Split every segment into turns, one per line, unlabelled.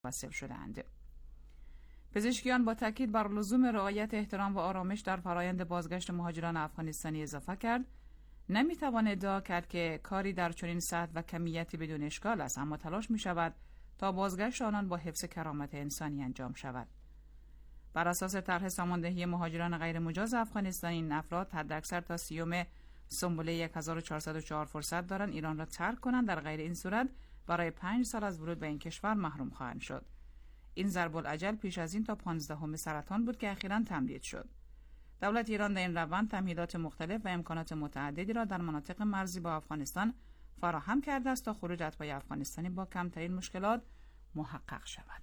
متوسل شدند. پزشکیان با تاکید بر لزوم رعایت احترام و آرامش در فرایند بازگشت مهاجران افغانستانی اضافه کرد. نمیتوان ادعا کرد که کاری در چنین سطح و کمیتی بدون اشکال است، اما تلاش می شود تا بازگشت آنان با حفظ کرامت انسانی انجام شود. بر اساس طرح ساماندهی مهاجران غیر مجاز افغانستانی، این افراد حداکثر تا 30 سنبله 1404 فرصت دارند ایران را ترک کنند. در غیر این صورت برای 5 سال از ورود به این کشور محروم خواهند شد. این ضرب الاجل پیش از این تا 15 سرطان بود که اخیراً تمدید شد. دولت ایران در این روند تمهیدات مختلف و امکانات متعددی را در مناطق مرزی با افغانستان فراهم کرده است تا خروج اتباع افغانستانی با کمترین مشکلات محقق شود.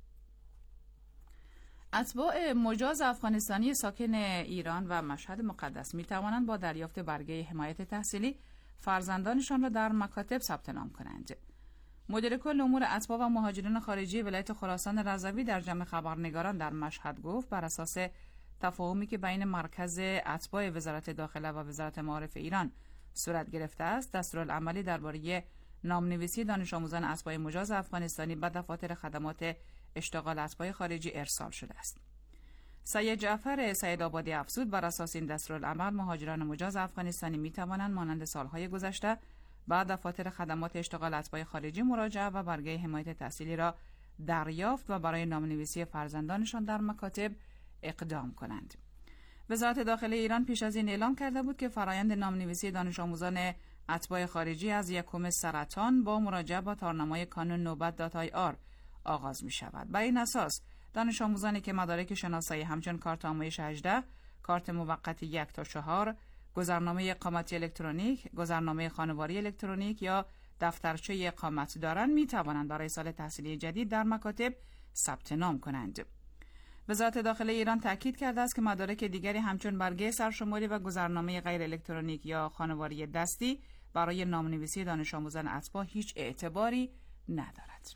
اتباع مجاز افغانستانی ساکن ایران و مشهد مقدس می توانند با دریافت برگه حمایت تحصیلی فرزندانشان را در مکاتب ثبت نام کنند. مدیر کل امور اتباع و مهاجرین خارجی ولایت خراسان رضوی در جمع خبرنگاران در مشهد گفت بر اساس تفاهمی که بین مرکز اتباع وزارت داخله و وزارت معارف ایران صورت گرفته است، دستورالعملی درباره نامنویسی دانش آموزان اتباع مجاز افغانستانی به دفاتر خدمات اشتغال اتباع خارجی ارسال شده است. سید جعفر سیدآبادی افزود بر اساس این دستورالعمل مهاجران مجاز افغانستانی می توانند مانند سالهای گذشته به دفاتر خدمات اشتغال اتباع خارجی مراجعه و برگه حمایت تحصیلی را دریافت و برای نامنویسی فرزندانشان در مکاتب اقدام کنند. وزارت داخله ایران پیش از این اعلام کرده بود که فرایند نامنویسی دانش آموزان اتباع خارجی از 1 سرطان با مراجعه با تارنمای کانون نوبت .ir آغاز می شود. بر این اساس دانش آموزانی که مدارک شناسایی همچون کارت آموزش 18، کارت موقتی 1 تا 4، گذرنامه اقامتی الکترونیک، گذرنامه خانواری الکترونیک یا دفترچه اقامت دارند می توانند برای سال تحصیلی جدید در مکاتب ثبت نام کنند. وزارت داخله ایران تاکید کرده است که مدارک دیگری همچون برگه سرشماری و گذرنامه غیر الکترونیک یا خانواری دستی برای نامنویسی دانش آموزان اتباع هیچ اعتباری ندارد.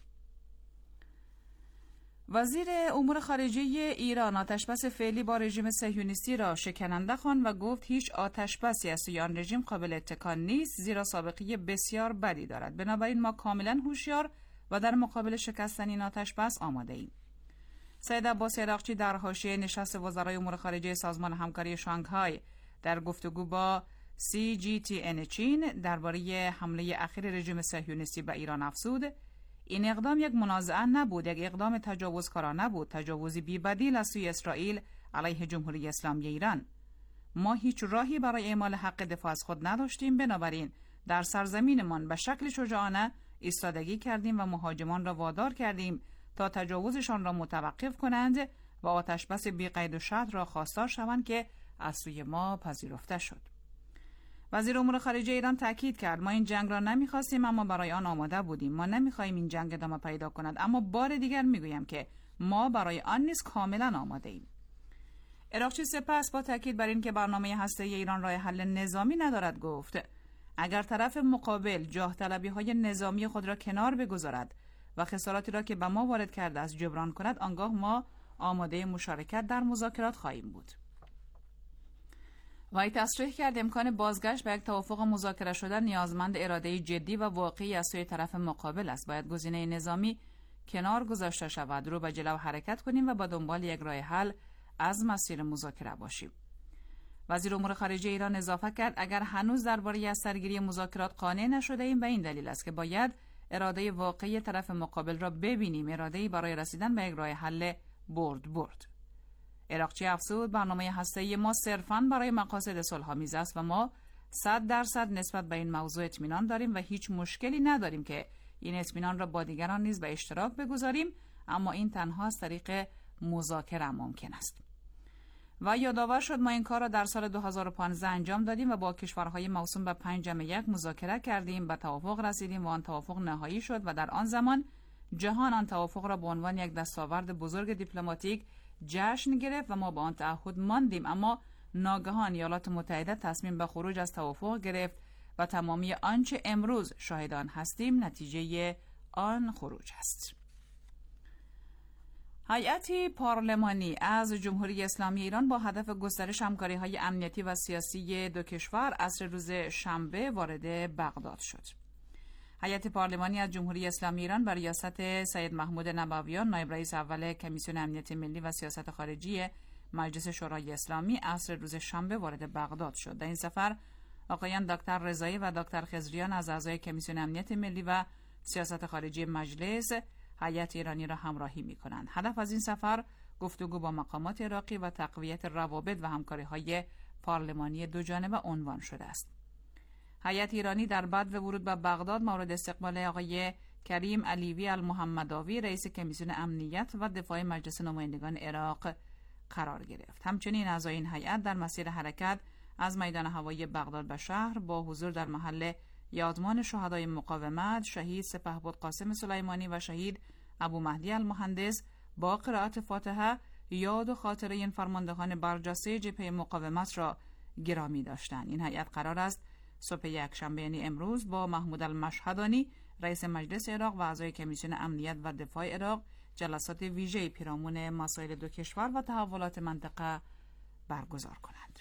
وزیر امور خارجه ایران آتشبس فعلی با رژیم صهیونیستی را شکننده خواند و گفت هیچ آتشبسی از سوی آن رژیم قابل اتکا نیست، زیرا سابقه بسیار بدی دارد. بنابراین ما کاملا هوشیار و در مقابل شکستن این آتشبس آماده ایم. سید عباس عراقچی در حاشیه نشست وزرای امور خارجه سازمان همکاری شانگهای در گفتگو با CGTN چین درباره حمله اخیر رژیم صهیونیستی به ایران افزود این اقدام یک منازعه نبود، یک اقدام تجاوزکارانه بود، تجاوزی بی‌بدیل از سوی اسرائیل علیه جمهوری اسلامی ایران. ما هیچ راهی برای اعمال حق دفاع از خود نداشتیم، بنابراین در سرزمینمان به شکل شجاعانه ایستادگی کردیم و مهاجمان را وادار کردیم تا تجاوزشان را متوقف کنند و آتشبس بی قید و شرط را خواستار شوند که از سوی ما پذیرفته شد. وزیر امور خارجه ایران تاکید کرد ما این جنگ را نمی‌خواستیم اما برای آن آماده بودیم. ما نمی‌خواهیم این جنگ ادامه پیدا کند، اما بار دیگر میگویم که ما برای آن نیز کاملا آماده ایم. عراقچی سپس با تاکید بر این که برنامه هسته‌ای ایران راه حل نظامی ندارد گفت اگر طرف مقابل جاه طلبی‌های نظامی خود را کنار بگذارد و خساراتی را که به ما وارد کرده است جبران کند، آنگاه ما آماده مشارکت در مذاکرات خواهیم بود. وی تصریح کرد امکان بازگشت به یک توافق مذاکره شده نیازمند اراده جدی و واقعی از سوی طرف مقابل است. باید گزینه نظامی کنار گذاشته شود، رو به جلو حرکت کنیم و با دنبال یک راه حل از مسیر مذاکره باشیم. وزیر امور خارجه ایران اضافه کرد اگر هنوز درباره از سرگیری مذاکرات قانع نشده ایم به این دلیل است که باید اراده واقعی طرف مقابل را ببینیم، اراده‌ای برای رسیدن به یک راه حل برد. عراقچی افزود برنامه هسته‌ای ما صرفاً برای مقاصد صلح‌آمیز است و ما 100% نسبت به این موضوع اطمینان داریم و هیچ مشکلی نداریم که این اطمینان را با دیگران نیز به اشتراک بگذاریم، اما این تنها از طریق مذاکره ممکن است. و یادآور شد ما این کار را در سال 2015 انجام دادیم و با کشورهای موسوم به 5+1 مذاکره کردیم، به توافق رسیدیم و آن توافق نهایی شد و در آن زمان جهان آن توافق را به عنوان یک دستاورد بزرگ دیپلماتیک جشن گرفت و ما به آن تعهد ماندیم، اما ناگهان ایالات متحده تصمیم به خروج از توافق گرفت و تمامی آنچه امروز شاهدان هستیم نتیجه آن خروج است. هیئتی پارلمانی از جمهوری اسلامی ایران با هدف گسترش همکاری‌های امنیتی و سیاسی دو کشور عصر روز شنبه وارد بغداد شد. هیئت پارلمانی از جمهوری اسلامی ایران بر ریاست سید محمود نبویان، نایب رئیس اول کمیسیون امنیت ملی و سیاست خارجی مجلس شورای اسلامی، عصر روز شنبه وارد بغداد شد. در این سفر آقایان دکتر رضایی و دکتر خضریان از اعضای کمیسیون امنیت ملی و سیاست خارجی مجلس هیئت ایرانی را همراهی می‌کنند. هدف از این سفر گفتگو با مقامات عراقی و تقویت روابط و همکاری‌های پارلمانی دوجانبه عنوان شده است. هیئت ایرانی در بعد ورود به بغداد مورد استقبال آقای کریم علیوی المحمداوی، رئیس کمیسیون امنیت و دفاع مجلس نمایندگان عراق قرار گرفت. همچنین اعضای این هیئت در مسیر حرکت از میدان هوایی بغداد به شهر با حضور در محل یادمان شهدای مقاومت، شهید سپهبد قاسم سلیمانی و شهید ابو مهدی المهندس با قرائت فاتحه یاد و خاطره این فرماندهان برجسته جبهه مقاومت را گرامی داشتند. این هیئت قرار است صبح یکشنبه یعنی امروز با محمود المشهدانی، رئیس مجلس عراق و اعضای کمیسیون امنیت و دفاع عراق جلسات ویژه پیرامون مسائل دو کشور و تحولات منطقه برگزار کنند.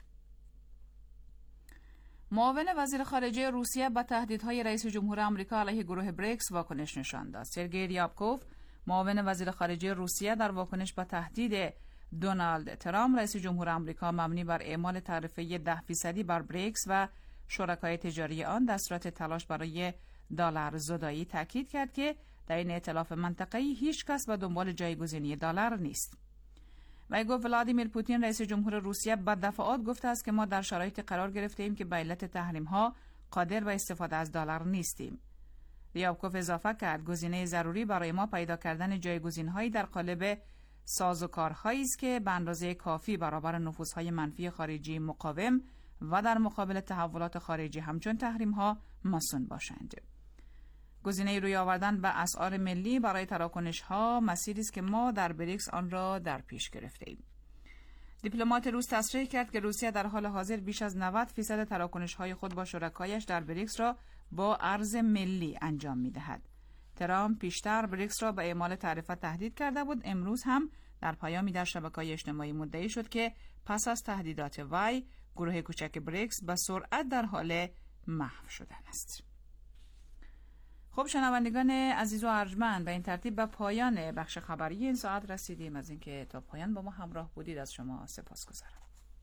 معاون وزیر خارجه روسیه به تهدیدهای رئیس جمهور آمریکا علیه گروه بریکس واکنش نشان داد. سرگئی ریابکوف، معاون وزیر خارجه روسیه، در واکنش به تهدید دونالد ترامپ رئیس جمهور آمریکا مبنی بر اعمال تعرفه 10% بر بریکس و شرکای تجاری آن در صورت تلاش برای دلار زدایی تاکید کرد که در این ائتلاف منطقه‌ای هیچ کس به دنبال جایگزینی دلار نیست. و گفت ولادیمیر پوتین رئیس جمهور روسیه با دفعات گفته است که ما در شرایطی قرار گرفته ایم که به علت تحریم‌ها قادر به استفاده از دلار نیستیم. ریابکوف اضافه کرد گزینه ضروری برای ما پیدا کردن جایگزین‌هایی در قالب سازوکارهایی است که به اندازه کافی برابر نفوذهای منفی خارجی مقاوم و در مقابل تحولات خارجی همچون تحریم‌ها مصون باشند. گزینه روی آوردن به اسعار ملی برای تراکنش‌ها مسیری است که ما در بریکس آن را در پیش گرفته‌ایم. دیپلمات روس تصریح کرد که روسیه در حال حاضر بیش از 90% تراکنش‌های خود با شرکایش در بریکس را با ارز ملی انجام می‌دهد. ترامپ پیشتر بریکس را به اعمال تعرفه تهدید کرده بود. امروز هم در پیامی در شبکه‌های اجتماعی مدعی شد که پس از تهدیدات وی گروه کوچک بریکس به سرعت در حال محو شدن است. خب شنوندگان عزیز و ارجمند، به این ترتیب به پایان بخش خبری این ساعت رسیدیم. از اینکه تا پایان با ما همراه بودید از شما سپاسگزارم.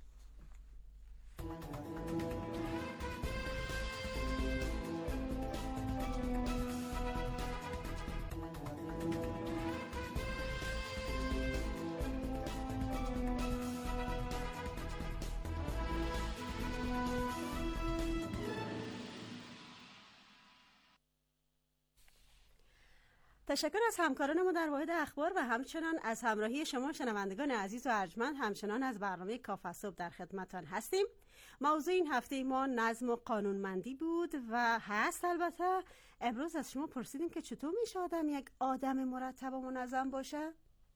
تشکر از همکاران ما در واحد اخبار و همچنان از همراهی شما شنوندگان عزیز و ارجمند. همچنان از برنامه کافه صبح در خدمتتان هستیم. موضوع این هفته ما نظم و قانونمندی بود و هست. البته امروز از شما پرسیدیم که چطور میشه آدم یک آدم مرتب و منظم باشه؟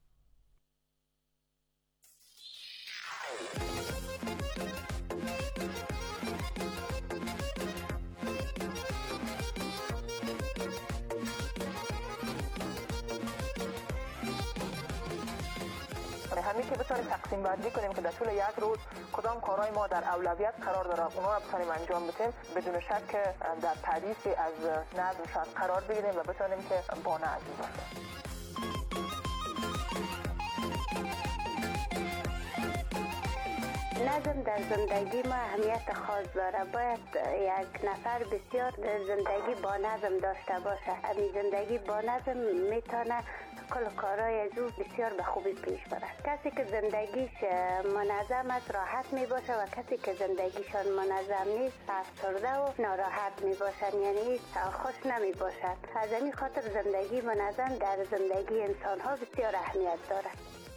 همین که بتونیم تقسیم بندی کنیم که در طول یک روز کدام کارهای ما در اولویت قرار داره اونا رو بتونیم انجام بدیم، بدون شک که در تعریف از نظم شاید قرار بگیریم و بتونیم که با نظم باشیم.
نظم در زندگی ما اهمیت خاص داره. باید یک نفر بسیار زندگی با نظم داشته باشه. همین زندگی با نظم میتونه کل کارهای از او بسیار به خوبی پیش برد. کسی که زندگیش منظم است راحت می باشه و کسی که زندگیشان منظم نیست افسرده و ناراحت می باشن، یعنی خوش نمی باشن. از این خاطر زندگی منظم در زندگی انسان ها بسیار اهمیت دارد.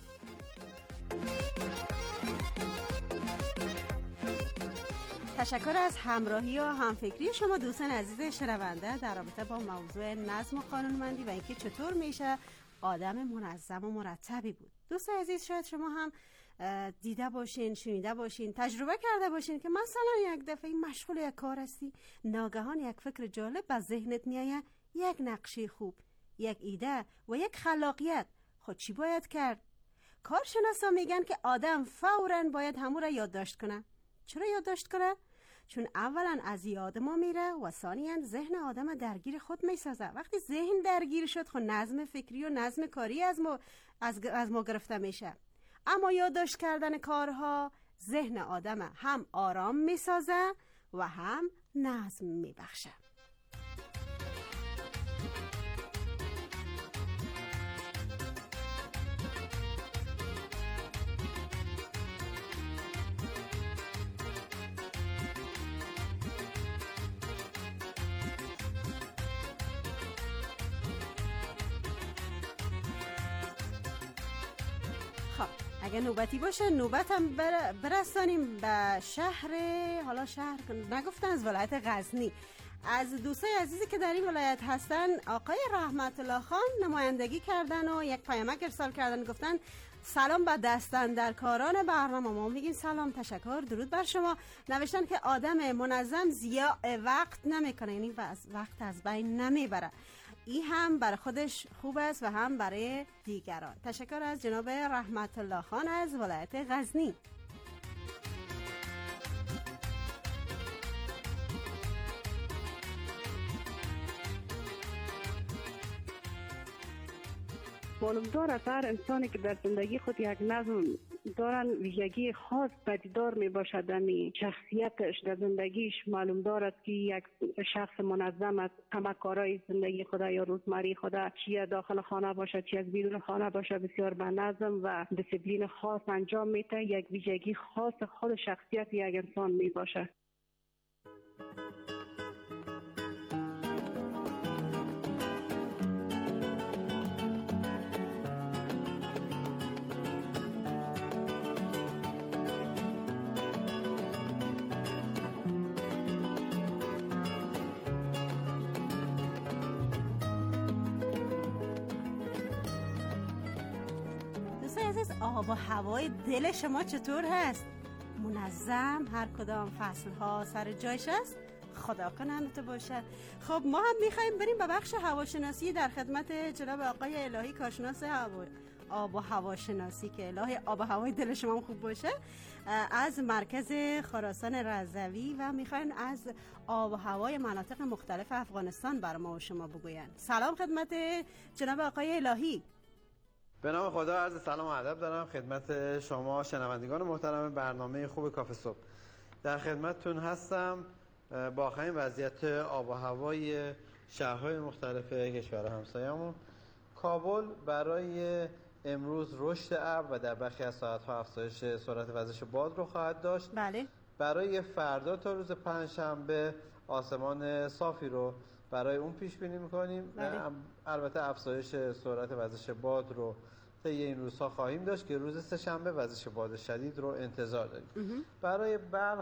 تشکر از همراهی و همفکری شما دوستان عزیز شنونده در رابطه با موضوع نظم و قانونمندی و اینکه چطور میشه آدم منظم و مرتبی بود. دوست عزیز شاید شما هم دیده باشین، شنیده باشین، تجربه کرده باشین که مثلا یک دفعه مشغول یک کار هستی، ناگهان یک فکر جالب به ذهنت میآید، یک نقشه خوب، یک ایده و یک خلاقیت. خود چی باید کرد؟ کارشناسا میگن که آدم فوراً باید همون را یادداشت کنه. چرا یادداشت کنه؟ چون اولا از یاد ما میره و ثانیاً ذهن آدم درگیر خود میسازه. وقتی ذهن درگیر شد خب نظم فکری و نظم کاری از ما گرفته میشه. اما یادداشت کردن کارها ذهن آدم هم آرام میسازه و هم نظم میبخشه. اگه نوبتی باشه نوبت هم برسانیم به شهر، حالا شهر نگفتن، از ولایت غزنی. از دوستای عزیزی که در این ولایت هستن آقای رحمت الله خان نمایندگی کردن و یک پیامک ارسال کردن، گفتن سلام به دستاندرکاران برنامه. ما میگیم سلام، تشکر، درود بر شما. نوشتن که آدم منظم ضیاع وقت نمیکنه، یعنی وقت از بین نمیبره. این هم برای خودش خوب است و هم برای دیگران. تشکر از جناب رحمت الله خان از ولایت غزنی.
معلوم دارد هر انسانی که در زندگی خود یک نظم دارن ویژگی خاص پدیدار می باشد. امی شخصیتش در زندگیش معلوم دارد که یک شخص منظم است. همه کارهای زندگی خود یا روزمره خود، چی داخل خانه باشد چی از بیرون خانه باشد، بسیار به نظم و دیسیپلین خاص انجام میده. یک ویژگی خاص خود شخصیت یک انسان می باشد.
آب و هوای دل شما چطور هست؟ منظم؟ هر کدام فصل ها سر جایش است؟ خدا کنند باشه. خب ما هم میخواییم بریم به بخش هواشناسی در خدمت جناب آقای الهی کارشناس آب و هواشناسی، که الهی آب و هوای دل شما خوب باشه، از مرکز خراسان رضوی، و میخواین از آب و هوای مناطق مختلف افغانستان برای ما و شما بگوین. سلام خدمت جناب آقای الهی.
به نام خدا عرض سلام و ادب دارم خدمت شما شنوندگان محترم برنامه خوب کافه صبح. در خدمتتون هستم با آخرین وضعیت آب و هوای شهرهای مختلف کشور همسایه‌مون. کابل برای امروز رشد ابر و در برخی از ساعت‌ها افزایش سرعت وزش باد رو خواهد داشت.
بله. برای
فردا تا روز پنجشنبه آسمان صافی رو برای اون پیش بینی می‌کنیم. البته افزایش سرعت وزش باد رو طی این روزها خواهیم داشت که روز سه‌شنبه وزش باد شدید رو انتظار داریم. برای بلخ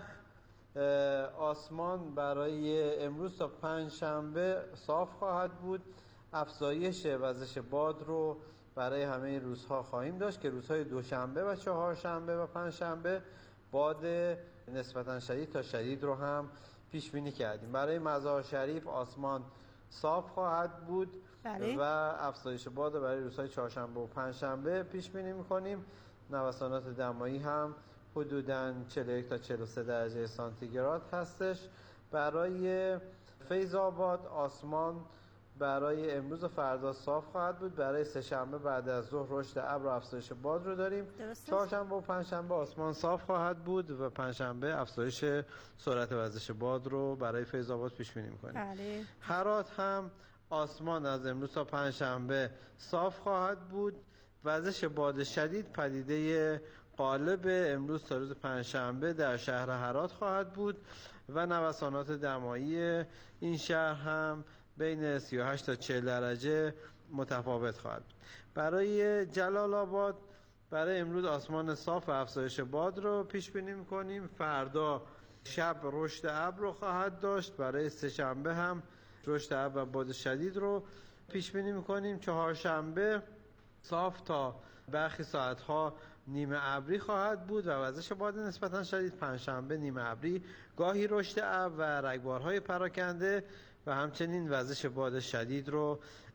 آسمان برای امروز تا پنجشنبه صاف خواهد بود. افزایش وزش باد رو برای همه روزها خواهیم داشت که روزهای دوشنبه و چهارشنبه و پنجشنبه باد نسبتاً شدید تا شدید رو هم پیش بینی کردیم. برای مزار شریف آسمان صاف خواهد بود.
بله.
و افزایش باد برای روزهای چهارشنبه و پنجشنبه پیش بینی می‌کنیم. نوسانات دمایی هم حدوداً 41 تا 43 درجه سانتیگراد هستش. برای فیض آباد آسمان برای امروز و فردا صاف خواهد بود. برای سه‌شنبه بعد از ظهر رشد ابر و افزایش باد رو داریم. چهارشنبه و پنجشنبه آسمان صاف خواهد بود و پنجشنبه افزایش سرعت وزش باد رو برای فیض آباد پیش بینی می‌کنیم.
بله.
هرات هم آسمان از امروز تا پنجشنبه صاف خواهد بود. وزش باد شدید پدیده غالب امروز تا روز پنجشنبه در شهر هرات خواهد بود و نوسانات دمایی این شهر هم بین 38 تا 40 درجه متفاوت خواهد بود. برای جلال آباد برای امروز آسمان صاف و افزایش باد رو پیش بینی می‌کنیم. فردا شب رشد ابر رو خواهد داشت. برای سه‌شنبه هم رشد ابر و باد شدید رو پیش بینی می‌کنیم. چهارشنبه صاف تا برخی ساعت‌ها نیمه ابری خواهد بود و وزش باد نسبتاً شدید. پنجشنبه نیمه ابری، گاهی رشد ابر و رگبارهای پراکنده و همچنین وزش باد شدید رو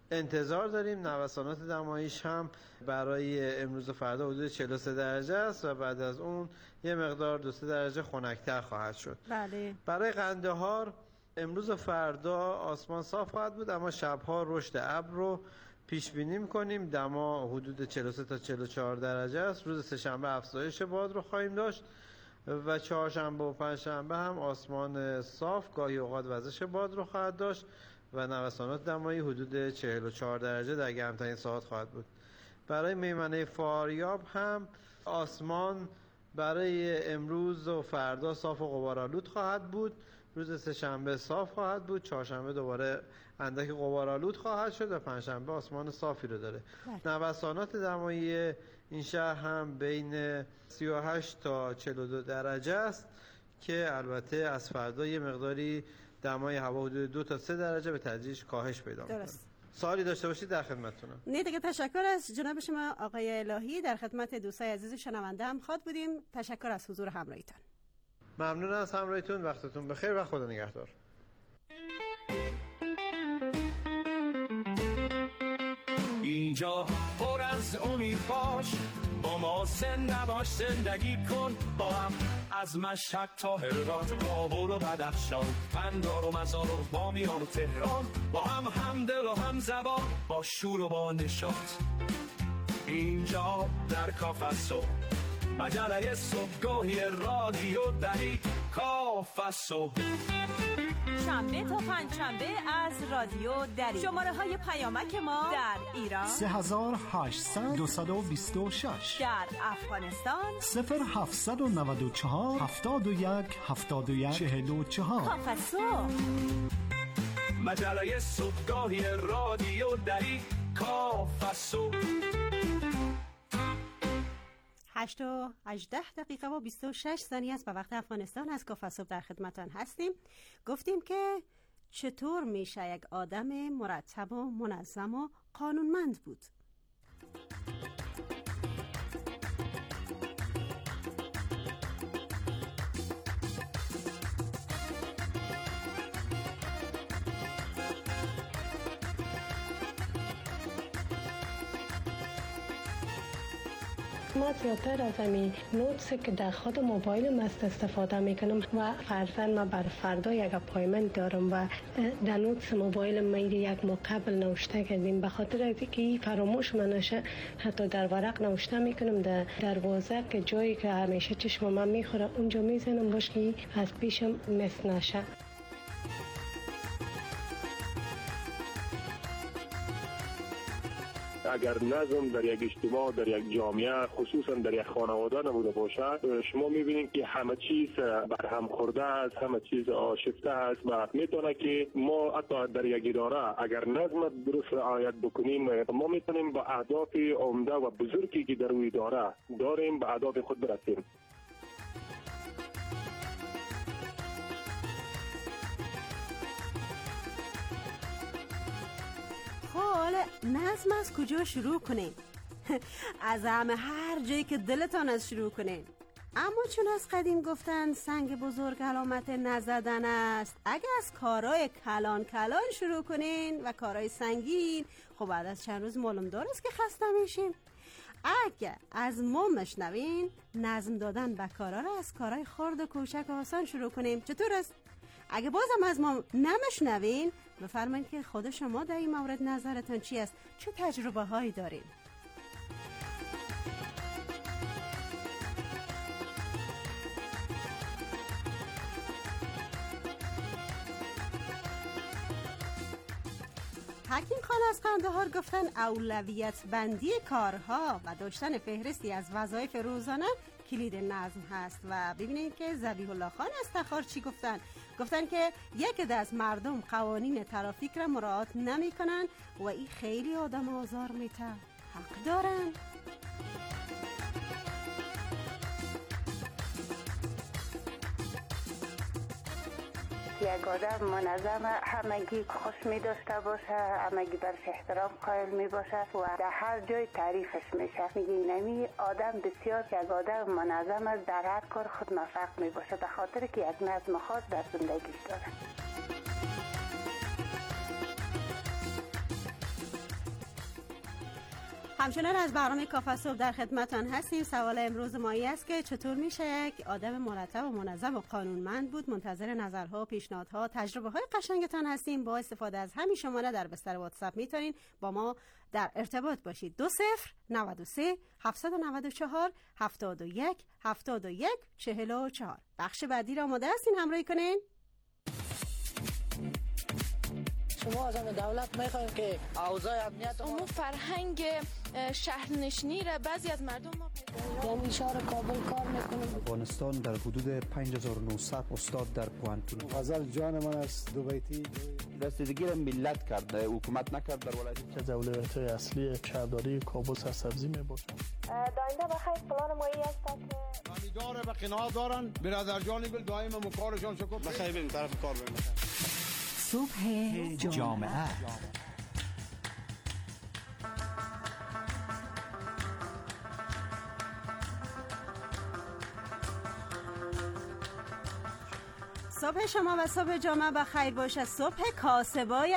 انتظار داریم. نوسانات دماییش هم برای امروز و فردا حدود 43 درجه است و بعد از اون یه مقدار 2-3 درجه خنک‌تر خواهد شد.
بله.
برای قندهار امروز و فردا آسمان صاف خواهد بود، اما شب‌ها رشد ابر رو پیش بینی می‌کنیم. دما حدود 43 تا 44 درجه است. روز سه‌شنبه افزایش باد رو خواهیم داشت و چهارشنبه و پنجشنبه هم آسمان صاف، گاهی اوقات وزش باد رو خواهد داشت و نوسانات دمایی حدود 44 درجه در گرمترین ساعات خواهد بود. برای میمنه فاریاب هم آسمان برای امروز و فردا صاف و غبارآلود خواهد بود. روز سه‌شنبه صاف خواهد بود، چهارشنبه دوباره اندک غبارآلود خواهد شد و پنجشنبه آسمان صافی رو داره. نوسانات دمایی این شهر هم بین 38 تا 42 درجه است که البته از فردا یه مقداری دمای هوا حدود 2 تا 3 درجه به تدریج کاهش پیدا می‌کنه. سوالی داشته باشید در خدمتتونم.
نه دیگه، تشکر از جناب شما آقای الهی. در خدمت دوستای عزیز شنونده هم خواهد بودیم. تشکر از حضور همراهیتون.
ممنون از همراهیتون. وقتتون بخیر و خدا نگهدار.
اینجا پر از امید باش، با ما زنده باش، زندگی کن با هم. از مشهد تا هرات، کابل و بدخشان، قندهار و مزار و بامیان و تهران، با هم دل و هم زبان، با شور و با نشاط. اینجا در کافسو مجله صبحگاهی رادیو دهی کافسو،
شنبه تا پنجشنبه از رادیو دری. شماره های پیامک ما در ایران
3800-226،
در افغانستان
0794-71-71-44.
کافسو،
مجله صبحگاهی رادیو دری کافسو.
8:18 و 26 ثانیه است به وقت افغانستان. از کافسو در خدمتان هستیم. گفتیم که چطور میشه یک آدم مرتب و منظم و قانونمند بود.
ما زیادتر از همین نوتس که در خود موبایل مست استفاده میکنم و فرضاً ما بر فردا یک اپایمنت دارم و در نوتس موبایل میری یک مقابل نوشته کردیم. به خاطر از اینکه فراموش نشه حتی در ورق نوشته میکنم در دروازه که جایی که همیشه چشم من میخوره اونجا میزنم باش که از پیشم مس نشه.
اگر نظم در یک اجتماع، در یک جامعه، خصوصا در یک خانواده نبوده باشد، شما میبینید که همه چیز برهم خورده است، همه چیز آشفته است و میتونه که ما حتی در یک اداره اگر نظم درست رعایت بکنیم، ما میتونیم با اهداف عمده و بزرگی که در اداره داریم به اهداف خود برسیم.
حالا نظم از کجا شروع کنیم؟ از همه هر جایی که دلتان از شروع کنین. اما چون از قدیم گفتن سنگ بزرگ علامت نزدن است، اگه از کارهای کلان شروع کنین و کارهای سنگین، خب بعد از چند روز معلوم دار است که خسته میشین. اگه از ما مشنوین، نظم دادن به کارها را از کارهای خرد و کوچک و آسان شروع کنیم. چطور است؟ اگه بازم از ما نمشنوین، بفرمایید که خود شما در این مورد نظرتون چی است؟ چه تجربه هایی دارین؟ حکیم خان از قندهار گفتن اولویت بندی کارها و داشتن فهرستی از وظایف روزانه کلید نظم هست. و ببینید که ذبیح الله خان از تخار چی گفتن که یک عده از مردم قوانین ترافیک را مراعات نمی کنن و این خیلی آدم آزار میته. حق دارن.
یک آدم منظم همگی خوش می داشته باشه، همگی برش احترام قائل می باشه و در هر جای تعریفش میشه. میگه اینمی آدم بسیار یک آدم منظم است، در هر کار خود موفق می باشه به خاطر که یک نظم خاص در زندگیش داره.
همچنان از برنامه کافه صبح در خدمتان هستیم. سوال امروز ما است که چطور میشه یک آدم مرتب و منظم و قانونمند بود؟ منتظر نظرها، پیشنهادها، تجربه های قشنگتان هستیم. با استفاده از همین شماره در بستر واتساپ میتونین با ما در ارتباط باشید. 2093 794 71 71 44. بخش بعدی را آماده هستین همراهی کنین؟
شما از دولت میخوایم که اوضاع امنیت
ما فرهنگ شهرنشینی را بعضی از مردم ما
یعنی شهر کابل کار میکنیم.
افغانستان در حدود 5900 استاد در پوانتون.
غزل جان من است دو بیتی
رسیدگی را ملت کرد، حکومت نکرد. در ولایت
که اولویت اصلی شهرداری کابل سرسبزی میباشد.
داینده بخیر پلان مایی است که
امیدواره به قناعت دارن برادر جانی بل دائم مکارشان شکر
بخیر بریم طرف کار بریم.
صبح جامعه
صبح شما و صبح جامعه بخیر باشه. صبح کاسبای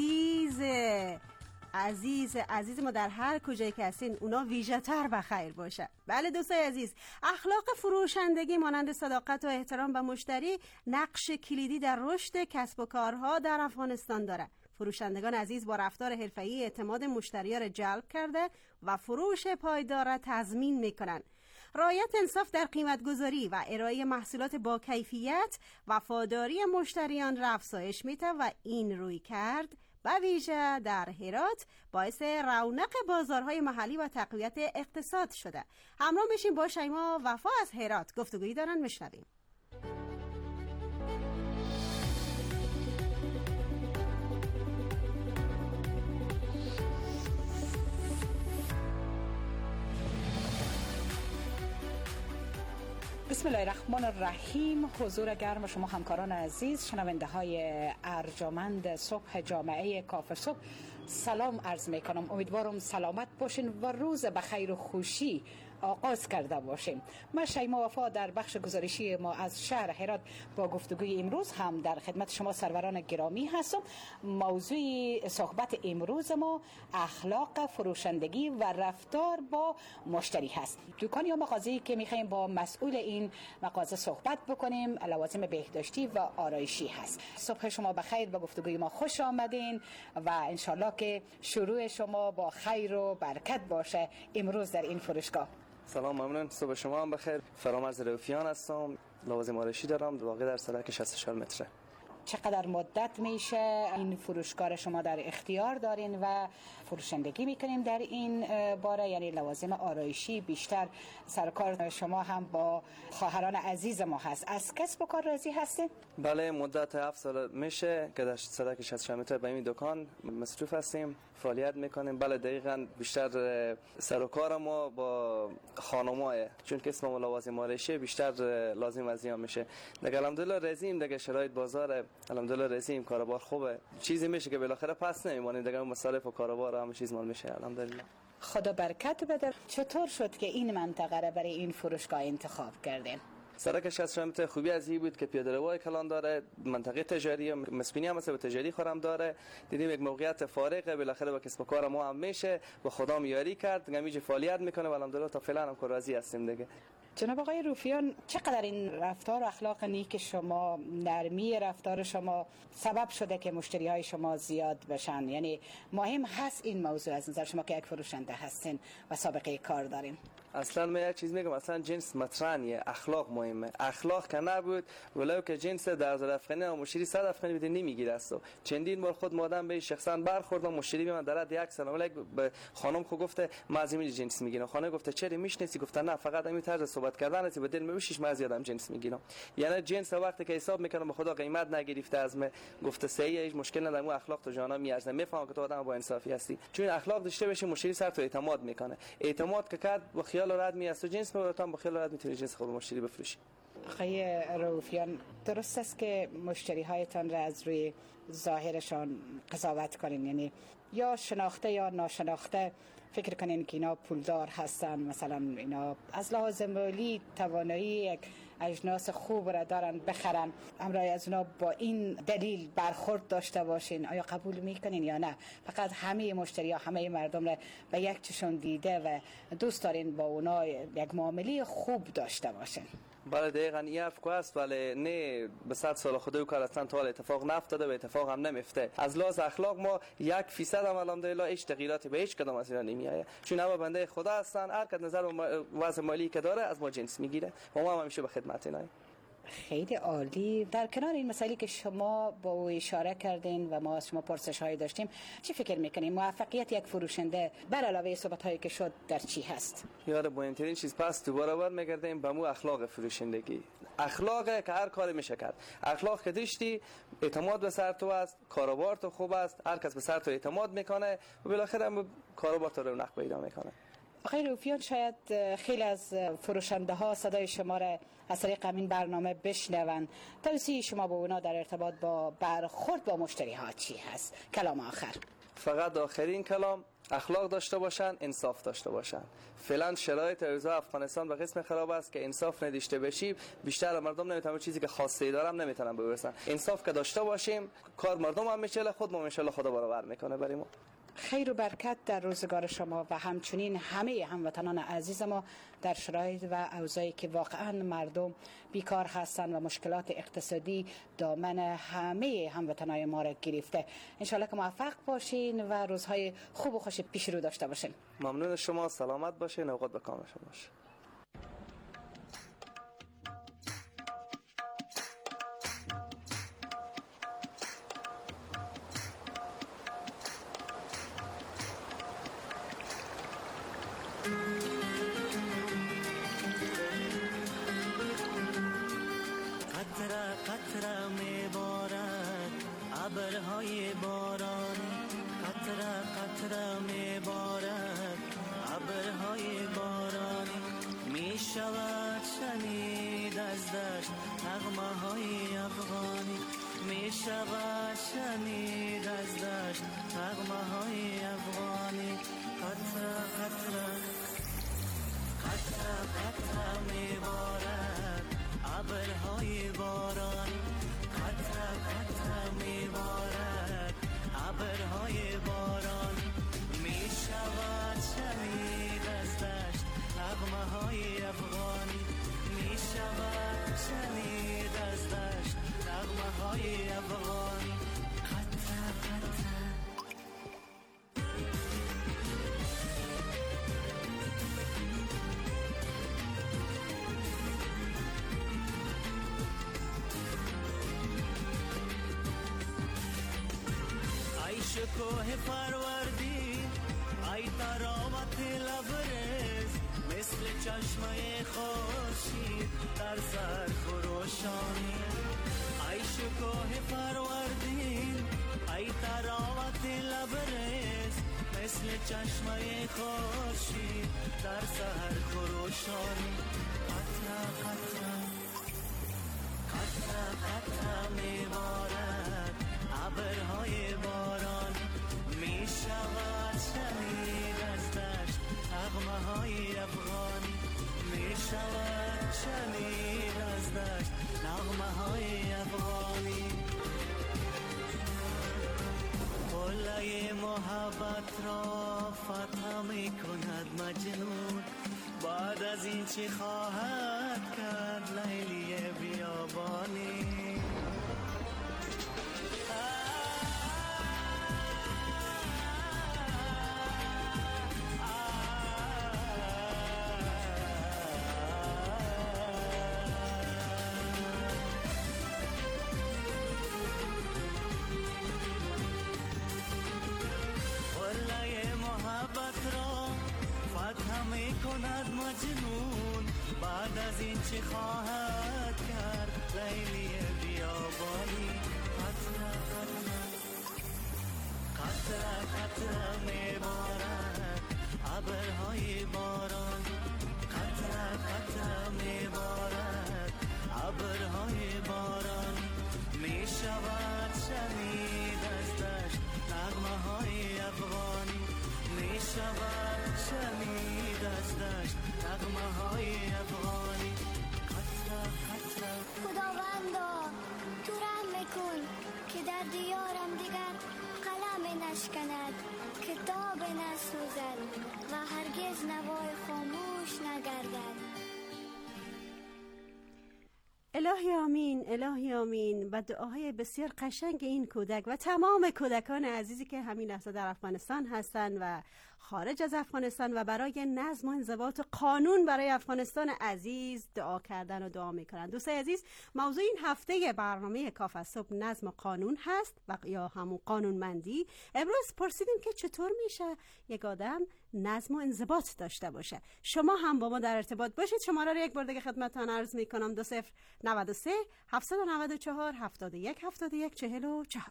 عزیز ما در هر کجایی که هستین اونا ویژه تر بخیر باشه. بله دوستای عزیز، اخلاق فروشندگی مانند صداقت و احترام به مشتری نقش کلیدی در رشد کسب و کارها در افغانستان داره. فروشندگان عزیز با رفتار حرفه‌ای اعتماد مشتری‌ها را جلب کرده و فروش پایدار را تضمین میکنن. رعایت انصاف در قیمت گذاری و ارائه محصولات با کیفیت وفاداری مشتریان را افزایش میده و این روی کرد به ویژه در هرات باعث رونق بازارهای محلی و تقویت اقتصاد شده. همراه میشیم با شیما وفا از هرات، گفتگویی دارن میشنویم.
بسم الله الرحمن الرحیم. حضور گرم شما همکاران عزیز، شنونده های ارجمند صبح جامعه کافه صبح، سلام عرض می کنم. امیدوارم سلامت باشین و روز بخیر و خوشی آغاز کرده باشیم. من شیما وفا در بخش گزارشی ما از شهر هرات با گفتگوی امروز هم در خدمت شما سروران گرامی هستم. موضوع صحبت امروز ما اخلاق فروشندگی و رفتار با مشتری هست. دکان یا مغازه‌ای که می‌خوایم با مسئول این مغازه صحبت بکنیم لوازم بهداشتی و آرایشی هست. صبح شما بخیر، به گفتگوی ما خوش آمدین و انشالله که شروع شما با خیر و برکت باشه امروز در این فروشگاه.
سلام، ممنون. صبح شما هم بخیر. فرامرز رفیان هستم، لوازم آرایشی دارم، واقع در سرک 64 متره.
چقدر مدت میشه این فروشگاه شما در اختیار دارین و فروشندگی میکنین در این باره؟ یعنی لوازم آرایشی بیشتر سرکار شما هم با خواهران عزیز ما هست. از کسب و کار راضی هستین؟
بله، مدت 7 سال میشه که در سرک 64 متر به این دکان مصروف هستیم، فعالیت میکنیم. بله دقیقاً بیشتر سر و کار ما با خانم‌های، چون که اسم لوازم آرایشی بیشتر لازم از اینا میشه. دیگه الحمدلله رضاییم، دیگه شرایط بازار الحمدلله رضاییم، کاروبار خوبه، چیزی میشه که بالاخره پس نمیمونه، دیگه مصارف و کاروبار همه چیز مال میشه الحمدلله.
خدا برکت بده. چطور شد که این منطقه را برای این فروشگاه انتخاب کردین؟
سرک 64 متر خوبی از این بود که پیاده روی کلان داره، منطقه تجاری مسکونی هم مثل تجاری خورم داره. دیدیم یک موقعیت فارغه، بالاخره با کسب و کار ما هم میشه، با خدا یاری کرد، همیشه فعالیت میکنه و الحمدلله تا فعلا هم راضی هستیم دیگه.
جناب آقای روفیان، چقدر این رفتار و اخلاق نیک شما، نرمی رفتار شما سبب شده که مشتری های شما زیاد بشن؟ یعنی مهم هست این موضوع از نظر شما که یک فروشنده هستین و سابقه کار دارین؟
اصلا من یک چیز میگم، اصلا جنس مطرحه، اخلاق مهمه. اخلاق که نبود ولو که جنس 10,000 افغانی و مشتری 100 افغانی بده نمیگیره است. چندین بار خود مادام به شخصا برخوردم، مشتری به من درات یک سلام علیک به خانم خو گفته ما از این جنس میگیرم. خانم گفته چرا میشناسی؟ گفته نه فقط همین طرز صحبت کردن است، به دل میشیش ما زیادم جنس میگیرم. یعنی جنس وقتی که حساب میکنم به خدا قیمت نگرفته از من، گفته صحیح، هیچ مشکل نداره، اخلاق تو جانا میارزه. میفهمم که تو آدم با انصافی هستی، چون اخلاق داشته باشی مشتری سر تو اعتماد میکنه. اعتماد که کرد با خیال راحت میاد جنس میبرتم، با خیال راحت میتونی جنس خود مشتری بفروشی.
آقای رؤوفیان، درست است که مشتری هایتان را از روی ظاهرشان قضاوت کنین، یعنی یا شناخته یا ناشناخته فکر کنین که اینا پولدار هستن، مثلا اینا از لحاظ مالی توانایی یک اجناس خوب را دارن بخرن، امرای از اونا با این دلیل برخورد داشته باشین، آیا قبول میکنین یا نه؟ فقط همه مشتری ها همه مردم را به یک چشم دیده و دوست دارین با اونا یک معامله خوب داشته باشین؟
بله دقیقاً این حرف که است، ولی نه به 100 سال خود او کار اصلا تا حال اتفاق نافتاده و اتفاق هم نمیفته. از لحاظ اخلاق ما 1% هم الحمدلله هیچ تغییراتی به هیچ کدام از اینا نمیآید، چون همه بنده خدا هستن، هر کس نظر وضع مالی که داره از ما جنس میگیره و ما هم همیشه به خدمت ایناییم.
خیلی عالی. در کنار این مسائلی که شما با او اشاره کردین و ما از شما پرسش هایی داشتیم، چی فکر میکنین موفقیت یک فروشنده بر علاوه صحبت هایی که شد در چی هست؟
یاد مهمترین چیز پس دوباره برمیگردیم به مو اخلاق فروشندگی. اخلاق که هر کاری میشه کرد. اخلاق که داشتی، اعتماد به سر تو است، کاروبار تو خوب است، هر کس به سر تو اعتماد میکنه و بالاخره هم کاروبار تو رونق پیدا میکنه.
آقای رؤوفیان، شاید خیلی از فروشنده ها صدای شما را از طریق همین برنامه بشنون. توصیه شما به اونا در ارتباط با برخورد با مشتری ها چی هست؟ کلام آخر.
فقط آخرین کلام، اخلاق داشته باشن، انصاف داشته باشن. فعلا شرایط اوضاع افغانستان به قسم خراب است که انصاف نداشته باشی، بیشتر مردم نمیتونن چیزی که خواسته دارم نمیتونن برسن. انصاف که داشته باشیم، کار مردم هم میشه، خود ما ان شاء الله خدا برابر میکنه برای ما.
خیر و برکت در روزگار شما و همچنین همه هموطنان عزیز ما در شرایط و اوضاعی که واقعا مردم بیکار هستند و مشکلات اقتصادی دامن همه هموطنان ما را گرفته. انشالله که موفق باشین و روزهای خوب و خوش پیش رو داشته باشین.
ممنون شما، سلامت باشین، اوقات بکام شما باشه.
قطره قطره میبارد ابرهای بارانی، قطره قطره میبارد ابرهای بارانی، میشود شنید از دشت نغمه های افغانی، میشود شنید از دشت نغمه های افغانی. قطره قطره قطره قطره میبارد ابرهای بارانی، قطره قطره میبارد ابرهای بارانی، میشود شنید از دشت نغمه های افغانی، میشود شنید از دشت نغمه های افغانی. قطره قطره شکوه فروردین، ای تراوت لبریز، مثل چشمه خورشید در سر خروشانی. ای شکوه فروردین، ای تراوت لبریز، مثل چشمه خورشید در سر خروشانی. قطره قطره قطره قطره میبارد ابرهای باران، می شود شنید از دشت نغمه های افغانی، می شود شنید از دشت نغمه های افغانی. قله محبت را فتح می کند مجنون، بعد از این چی خواهد کرد لیلی بیابانی. مجنون، بعد از این چی خواهد کرد لیلی بیابانی. قطره قطره قطره قطره میبارد ابرهای باران، قطره قطره میبارد های افغانی قطره قطره
خداوندا تو رحم میکن که در دیارم دیگر قلم نشکند کتاب نسوزد و هرگز نوای خاموش نگردد.
الهی آمین، الهی آمین. و دعاهای بسیار قشنگ این کودک و تمام کودکان عزیزی که همین لحظه در افغانستان هستند و خارج از افغانستان و برای نظم و انضباط قانون برای افغانستان عزیز دعا کردن و دعا میکنن. دوستای عزیز، موضوع این هفته برنامه کاف از صبح نظم و قانون هست و یا همون قانونمندی. امروز پرسیدیم که چطور میشه یک آدم نظم و انضباط داشته باشه. شما هم با ما در ارتباط باشید. شماره رو یک بار دیگه خدمتتون عرض میکنم: 2093 794 71 71 44.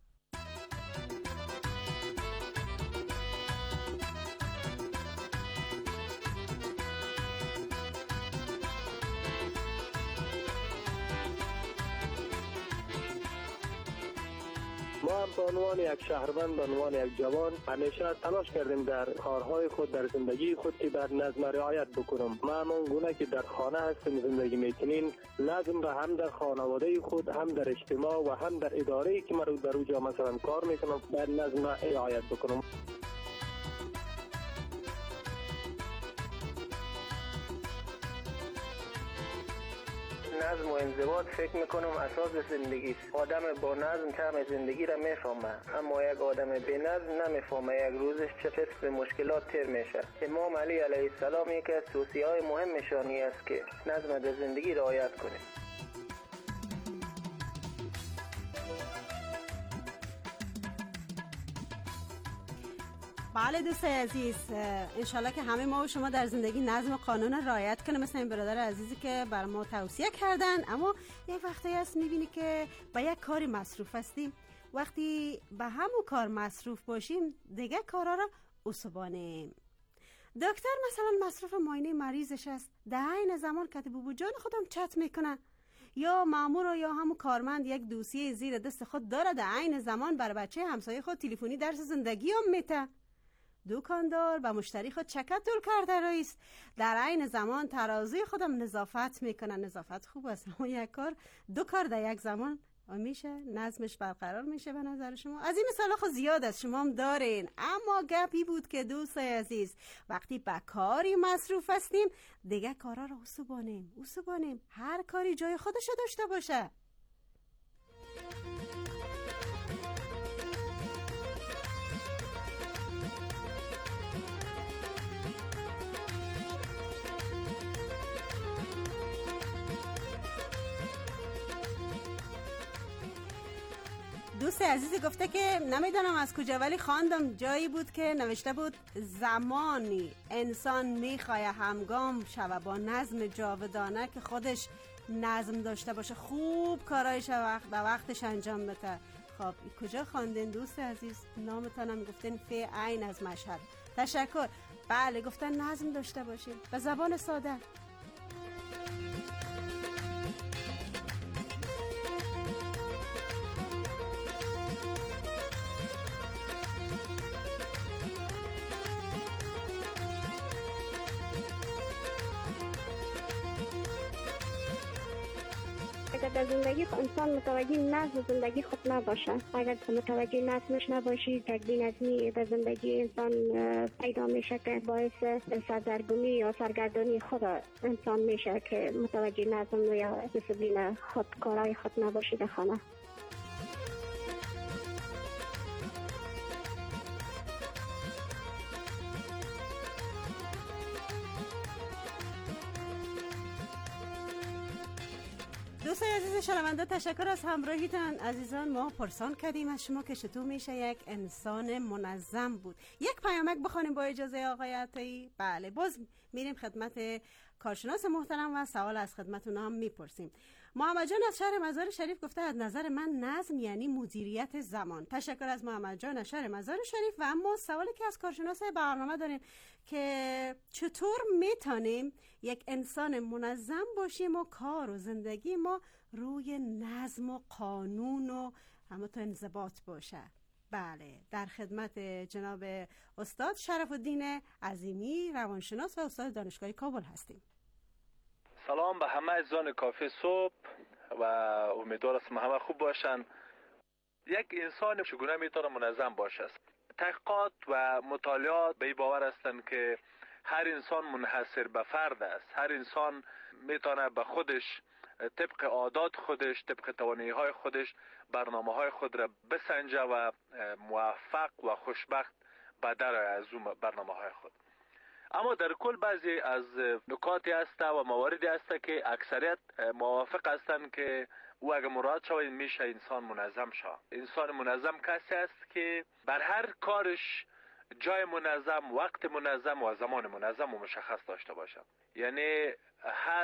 ما هم به عنوان یک شهروند، به عنوان یک جوان همیشه تلاش کردیم در کارهای خود، در زندگی خود که بر نظم رعایت بکنم. ما همون گونه که در خانه هستیم زندگی میکنیم، نظم را هم در خانواده خود، هم در اجتماع و هم در اداره‌ای که من در اونجا مثلا کار میکنم بر نظم رعایت بکنم.
نظم و انضباط فکر میکنم اساس زندگی است. آدم با نظم طعم زندگی را میفهمه، اما یک آدم بی نظم نمیفهمه یک روزش چه قسم به مشکلات تیر میشه. امام علی علیه السلام یکی از توصیه‌های مهمشان است که نظم در زندگی رعایت کنیم.
بله دوستای عزیز، انشالله که همه ما و شما در زندگی نظم و قانون رعایت کنیم، مثل این برادر عزیزی که بر ما توصیه کردن. اما یک وقتی هست میبینی که با یک کاری مصروف هستیم، وقتی به همون کار مصروف باشیم دیگه کارا را اسبانیم. دکتر مثلا مصروف معاینه مریضش است، در عین زمان کت بوبو جان خودم چت میکنه، یا مامور یا همون کارمند یک دوسیه زیر دست خود داره، در عین زمان بر بچه همسایه خود تلفنی درس زندگی هم میته. دکاندار به مشتری خود چکت دول کرده رئیس، در عین زمان ترازوی خودم نظافت میکنه. نظافت خوب است، اما یک کار دو کار در یک زمان میشه، نظمش برقرار میشه به نظر شما؟ از این مثال خود زیاد است، شما هم دارین. اما گپی بود که دوستای عزیز وقتی به کاری مصروف هستیم دیگه کارا رو اسبانیم، هر کاری جای خودش داشته باشه. دوست عزیزی گفته که نمیدونم از کجا ولی خواندم جایی بود که نوشته بود زمانی انسان میخواه همگام شوه با نظم جاودانه که خودش نظم داشته باشه، خوب کارایش به وقتش انجام بده. خب کجا خواندین دوست عزیز؟ نامتانم گفتین فی عین از مشهد. تشکر. بله گفتن نظم داشته باشید به زبان ساده.
اگر در زندگی انسان متوجه نظم زندگی خود نباشه، اگر متوجه نظمش نباشی، یک بی‌نظمی در زندگی انسان پیدا میشه که باعث سردرگمی یا سرگردانی خود انسان میشه که متوجه نظم یا دیسیپلین خود کارهای خود نباشی در خانه.
دوستای عزیز شنونده، تشکر از همراهیتان. عزیزان ما پرسان کردیم از شما که چطور میشه یک انسان منظم بود. یک پیامک بخونیم با اجازه آقای عطایی. بله باز میریم خدمت کارشناس محترم و سوال از خدمتون هم میپرسیم. محمد جان از شهر مزار شریف گفته از نظر من نظم یعنی مدیریت زمان. تشکر از محمد جان از شهر مزار شریف. و اما سوالی که از کارشناس برنامه داریم که چطور میتونیم یک انسان منظم باشیم و کار و زندگی ما روی نظم و قانون و همونطور انضباط باشه. بله در خدمت جناب استاد شرف الدین عظیمی روانشناس و استاد دانشگاه کابل هستیم.
سلام به همه عزیزان کافه صبح و امیدوار هستم همه خوب باشن. یک انسان چگونه میتونه منظم باشه؟ تحقیقات و مطالعات به این باور هستند که هر انسان منحصر به فرد است. هر انسان میتونه به خودش طبق عادات خودش، طبق توانایی‌های خودش برنامه های خود را بسنجه و موفق و خوشبخت به در از اون برنامه های خود. اما در کل بعضی از نکاتی هست و مواردی هست که اکثریت موافق هستند که او اگر مراد شود میشه انسان منظم شود. انسان منظم کسی است که بر هر کارش جای منظم، وقت منظم و زمان منظم و مشخص داشته باشه. یعنی هر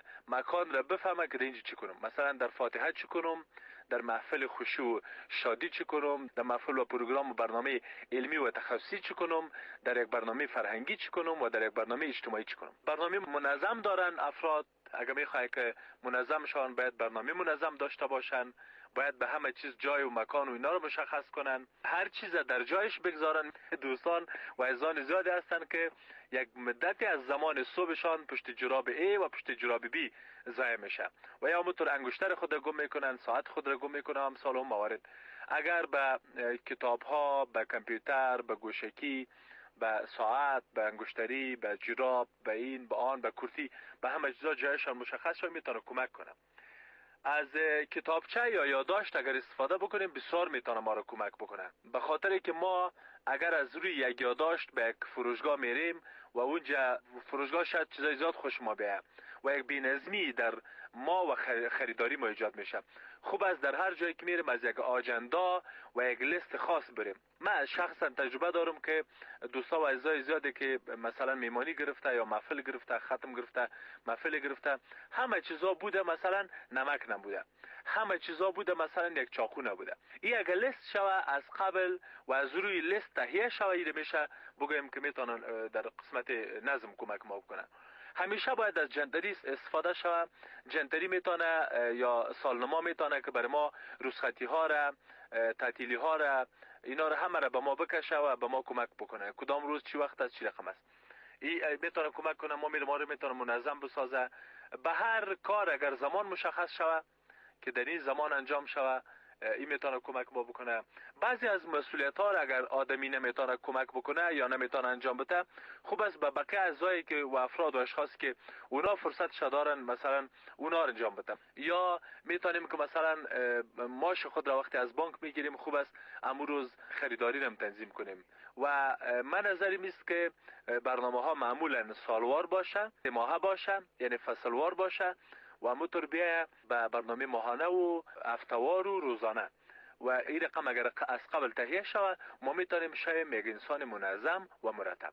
مکان را بفهمه که اینجا چی کنم. مثلا در فاتحه چی کنم، در محفل خشوع شادی چی کنم، در محفل و پروگرام و برنامه علمی و تخصصی چی کنم، در یک برنامه فرهنگی چی کنم و در یک برنامه اجتماعی چی کنم. برنامه منظم دارن افراد. اگر میخوای که منظم شون باید برنامه منظم داشته باشن، باید به همه چیز جای و مکان و اینا رو مشخص کنن، هر چیز در جایش بگذارن. دوستان و عزیزان زیادی هستن که یک مدتی از زمان صبحشان پشت جراب A و پشت جراب B ضایع میشه و یا همونطور انگشتر خود را گم میکنن، ساعت خود را گم میکنن. امثال اون موارد اگر به کتاب ها، به کامپیوتر، به گوشکی، به ساعت، به انگشتری، به جراب، به این، به آن، به کرسی، به همه چیزا جایشان مشخص شد میتونه کمک کنه. از کتابچه یا یادداشت اگر استفاده بکنیم بسیار میتونه ما رو کمک بکنه. به خاطر که ما اگر از روی یک یادداشت به یک فروشگاه میریم و اونجا فروشگاه شاید چیزای زیاد خوش ما بیاید و یک بی‌نظمی در ما و خریداری ما ایجاد میشه. خوب است در هر جایی که میریم از یک آجندا و یک لیست خاص بریم. من شخصا تجربه دارم که دوستا و عزیزای زیادی که مثلا میمانی گرفته یا محفل گرفته، ختم گرفته، محفل گرفته، همه چیزا بوده، مثلا نمک نبوده، همه چیزا بوده، مثلا یک چاقو نبوده. این اگه لیست شوه از قبل و از روی لیست تهیه شوه، این میشه بگویم که میتونن در قسمت نظم کمک ما بکنن. همیشه باید از جنتری استفاده شوه. جنتری میتونه یا سالنما میتونه که برای ما رخصتی ها را، تعطیلی ها را، اینا را همه را به ما بکشه و به ما کمک بکنه. کدام روز چی وقت است، چی رقم است. این میتونه کمک کنه ما رو میتونه منظم بسازه. به هر کار اگر زمان مشخص شوه که در این زمان انجام شوه، این میتونه کمک ما بکنه. بعضی از مسئولیت ها را اگر آدمی نمیتونه کمک بکنه یا نمیتونه انجام بده، خوب است به بقیه اعضایی که و افراد و اشخاصی که اونا فرصتش دارن مثلا اونا را انجام بده. یا میتونیم که مثلا ماش خود را وقتی از بانک میگیریم، خوب است امروز خریداری را تنظیم کنیم. و من نظرم است که برنامه ها معمولا سالوار باشه، ماهه باشه، یعنی فصلوار باشه و همونطور بیایه به برنامه ماهانه و هفته‌وار و روزانه. و این رقم اگر از قبل تهیه شود، ما میتونیم شویم یک انسان منظم و مرتب.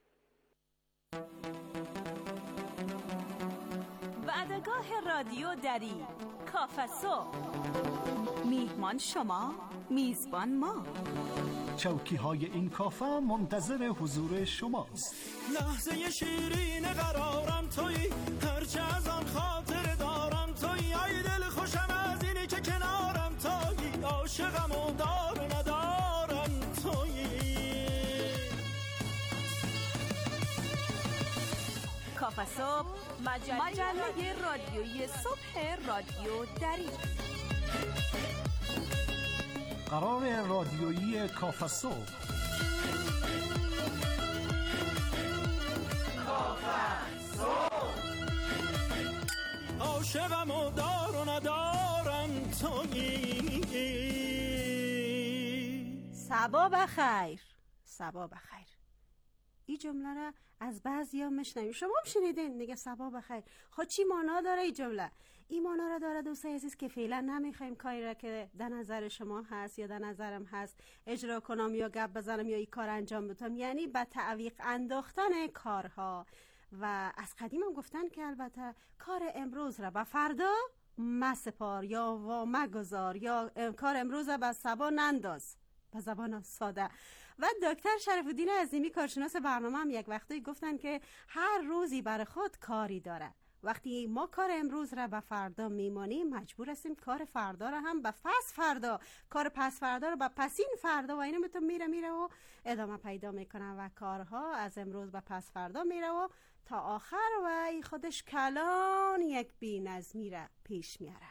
وعدگاه رادیو دری کافه صبح. میهمان شما، میزبان ما.
چوکی های این کافه منتظر حضور شماست.
لحظه شیرین قرارم تویی، هرچه از آن خاطر دارم تویی. ای دل خوشم از اینی که کنارم تویی، عاشقم و دار ندارم تویی.
کافه صبح، مجله رادیویی صبح رادیو دری.
قرار رادیویی کافه صبح.
کافه صبح. عاشقم و دار و ندارم تویی.
صبا بخیر، صبا بخیر. این جمله را از بعضیا میشنویم. شما هم شنیدین دیگه، صبا بخیر. خب چی معنا داره این جمله؟ این معنا را داره دوستای عزیز که فعلا نمیخوایم کاری را که در نظر شما هست یا در نظرم هست اجرا کنم یا گپ بزنم یا این کار انجام بدم، یعنی به تعویق انداختن کارها. و از قدیم هم گفتن که البته کار امروز را به فردا مسپار یا مگذار، یا کار امروز را به صبا ننداز، به زبان ساده. و دکتر شرف الدین عظیمی کارشناس برنامه هم یک وقتی گفتن که هر روزی برای خود کاری داره. وقتی ما کار امروز را به فردا میمانیم مجبور هستیم کار فردا را هم به پس فردا، کار پس فردا را به پسین فردا و اینو میتون میره و ادامه پیدا میکنه و کارها از امروز به پس فردا میره و تا آخر و ای خودش کلان یک بی‌نظمی را پیش میاره.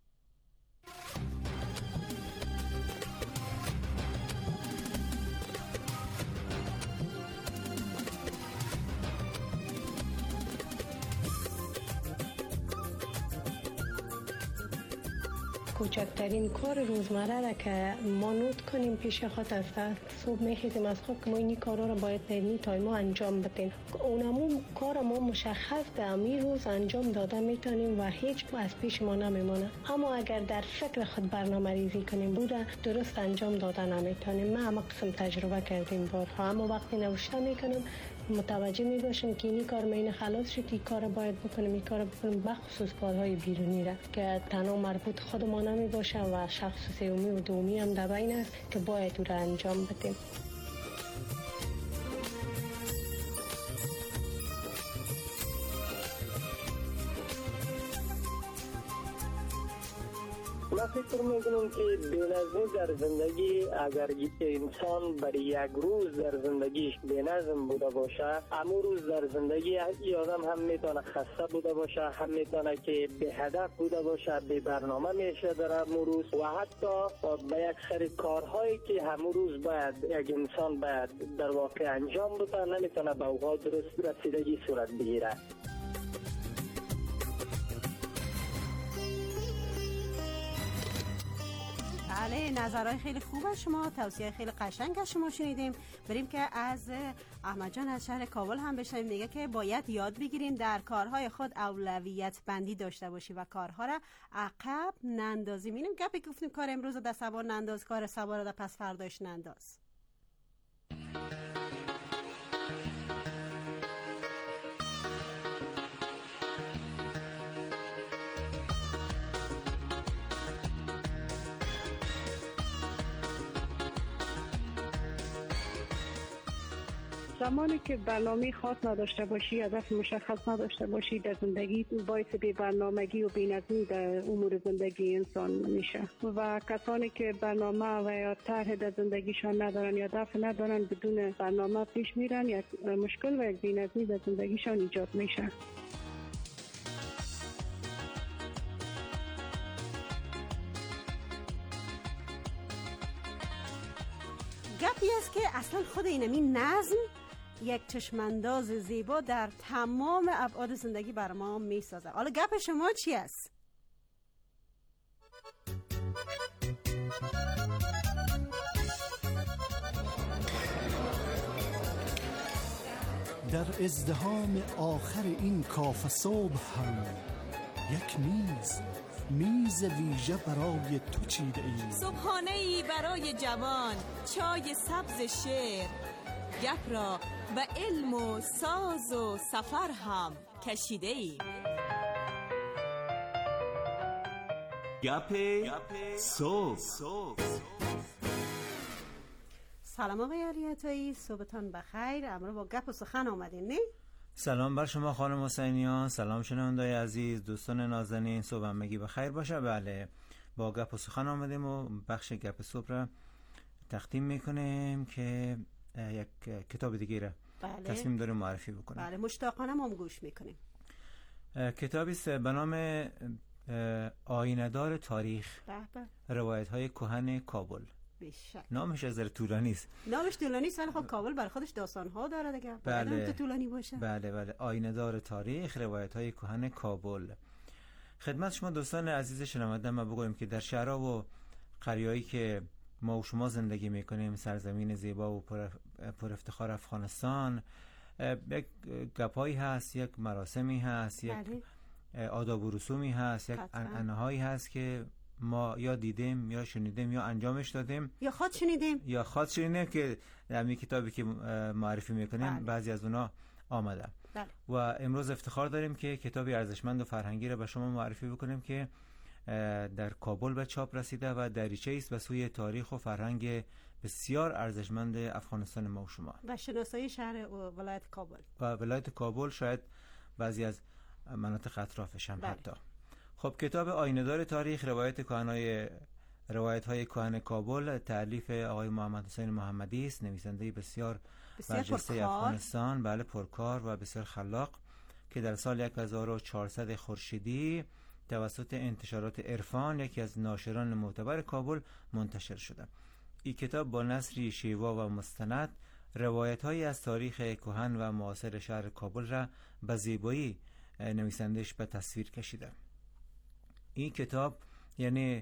کوچکترین کار روزمره را که ما نوت کنیم پیش خود است. صبح میخیزیم از خواب که ما این کارا را باید در این تایما انجام بدیم. اونمون کار ما مشخص در می روز انجام داده میتونیم و هیچ از پیش ما نمیمانه. اما اگر در فکر خود برنامه ریزی کنیم بوده درست انجام داده نمیتونیم. ما هم قسم تجربه کردیم بارها. اما وقتی نوشته میکنیم متوجه می باشیم که این کار مین خلاص شد، این کار باید بکنیم، این کار بکنیم، بخصوص کارهای بیرونی را که تنها مربوط خود ما نمی باشه و شخص سومی و دومی هم در بین است که باید او را انجام بدیم.
من فکر میکنم که بی‌نظمی در زندگی اگر انسان برای یک روز در زندگیش بی‌نظم بوده باشه، امو روز در زندگی این آدم هم میتونه خسته بوده باشه، هم میتونه که به هدف بوده باشه، به برنامه میشه در امو روز و حتی به یک سری کارهایی که همو روز باید یک انسان باید در واقع انجام بده نمیتونه به اوقات درست رسیدگی صورت بگیره.
بله، نظرهای خیلی خوب از شما، توصیه خیلی قشنگ از شما شنیدیم. بریم که از احمد جان از شهر کابل هم بشنویم. میگه که باید یاد بگیریم در کارهای خود اولویت بندی داشته باشی و کارها را عقب نندازیم. اینم گپی گفتیم کار امروز رو در سبا ننداز، کار سبا رو در پس فرداش ننداز.
زمانی که برنامه خاص نداشته باشی، هدف مشخص نداشته باشی در زندگی، باعث بی برنامگی و بی‌نظمی در امور زندگی انسان میشه و کسانی که برنامه و یا طرح در زندگیشان ندارن یا هدف ندارن بدون برنامه پیش میرن، یک مشکل و یک بی‌نظمی در زندگیشان ایجاد میشه.
گپی است که اصلا خود این نظم یک چشمانداز زیبا در تمام ابعاد زندگی بر ما میسازه. حالا گپ شما چی است؟
در ازدحام آخر این کافه صبح هم یک میز ویژه برای تو چیده ایم.
صبحانه‌ای برای جوان، چای سبز شعر، گپ را به علم و ساز و سفر هم کشیده ایم.
گپ صبح.
سلام آقای علی عطایی، صبحتان بخیر. امروز با گپ و سخن آمدین نه؟
سلام بر شما خانم حسینیان، سلام شنونده‌های عزیز، دوستان نازنین، صبح همگی بخیر باشه. بله، با گپ و سخن آمدیم و بخش گپ صبح را تقدیم میکنیم که یک کتاب دیگه را تصمیم داریم معرفی بکنیم.
بله، مشتاقانه ما گوش میکنیم.
کتابی است به نام آینه‌دار تاریخ، روایت‌های کهن کابل.
بیشک
نامش از طولانی است.
نامش طولانی است ولی خب کابل برای خودش داستان‌ها داره دیگه.
بله
طولانی باشه.
بله آینه‌دار تاریخ، روایت‌های کهن کابل. خدمت شما دوستان عزیز شنونده ما بگویم که در شهرها و قریه‌ای که ما و شما زندگی میکنیم، سرزمین زیبا و پر افتخار افغانستان، یک گپایی هست، یک مراسمی هست، یک آداب و رسومی هست، یک عنعنه‌هایی هست که ما یا دیدیم یا شنیدیم یا انجامش دادیم
یا خود شنیدیم
که در این کتابی که معرفی میکنیم بعضی از اونا آمده. و امروز افتخار داریم که کتابی ارزشمند و فرهنگی را به شما معرفی بکنیم که در کابل به چاپ رسیده و دریچه است به سوی تاریخ و فرهنگ بسیار ارزشمند افغانستان ما و شما
و شناسایی شهر ولایت کابل.
و ولایت کابل شاید بعضی از مناطق اطرافش هم
بله.
حتی. خب کتاب آینه‌دار تاریخ روایت های کهن کابل تألیف آقای محمد حسین محمدی است، نویسنده بسیار برجسته افغانستان، بله، پرکار و بسیار خلاق، که در سال 1400 خورشیدی توسط انتشارات عرفان، یکی از ناشران معتبر کابل، منتشر شده. این کتاب با نثری شیوا و مستند روایت‌هایی از تاریخ کهن و معاصر شهر کابل را به زیبایی نویسندش به تصویر کشیده. این کتاب یعنی